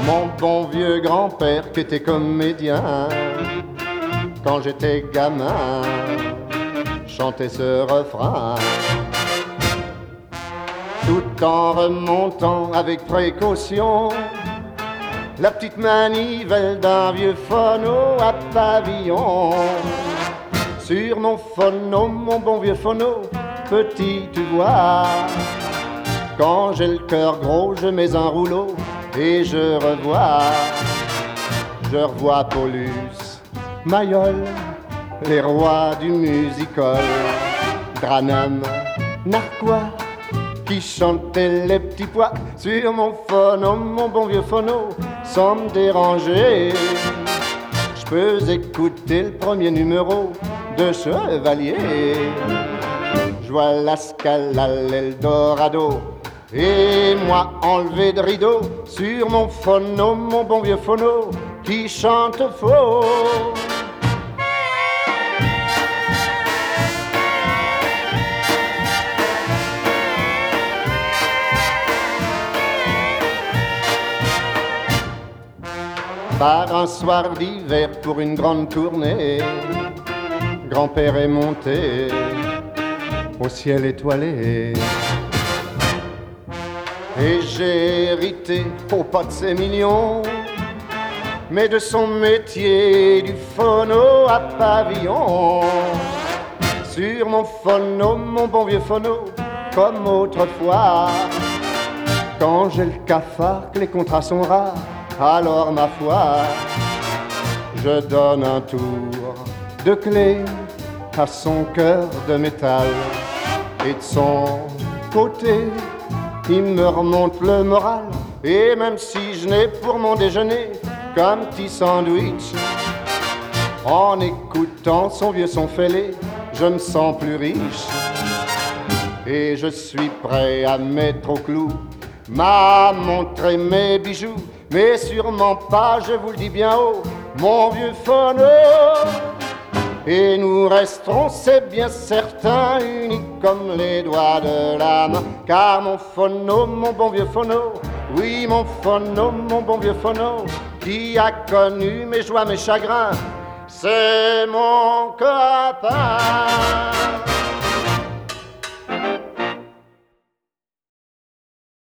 Mon bon vieux grand-père qui était comédien, quand j'étais gamin, chantait ce refrain. Tout en remontant avec précaution la petite manivelle d'un vieux phono à pavillon. Sur mon phono, mon bon vieux phono, petit tu vois, quand j'ai le cœur gros, je mets un rouleau et je revois Paulus, Mayol, les rois du music-hall, Branham, Narquois, qui chantait les petits pois sur mon phono, mon bon vieux phono, sans me déranger. Je peux écouter le premier numéro de Chevalier. Je vois la Scala, l'Eldorado, et moi enlevé de rideau sur mon phono, mon bon vieux phono, qui chante faux. Par un soir d'hiver pour une grande tournée, grand-père est monté au ciel étoilé. Et j'ai hérité, oh pas de ses millions, mais de son métier, du phono à pavillon. Sur mon phono, mon bon vieux phono, comme autrefois, quand j'ai le cafard, que les contrats sont rares, alors ma foi, je donne un tour de clé à son cœur de métal. Et de son côté, il me remonte le moral. Et même si je n'ai pour mon déjeuner qu'un petit sandwich, en écoutant son vieux son fêlé, je me sens plus riche. Et je suis prêt à mettre au clou ma montre et mes bijoux, mais sûrement pas, je vous le dis bien haut, mon vieux phono. Et nous resterons, c'est bien certain, unis comme les doigts de la main. Car mon phono, mon bon vieux phono, oui mon phono, mon bon vieux phono, qui a connu mes joies, mes chagrins, c'est mon copain.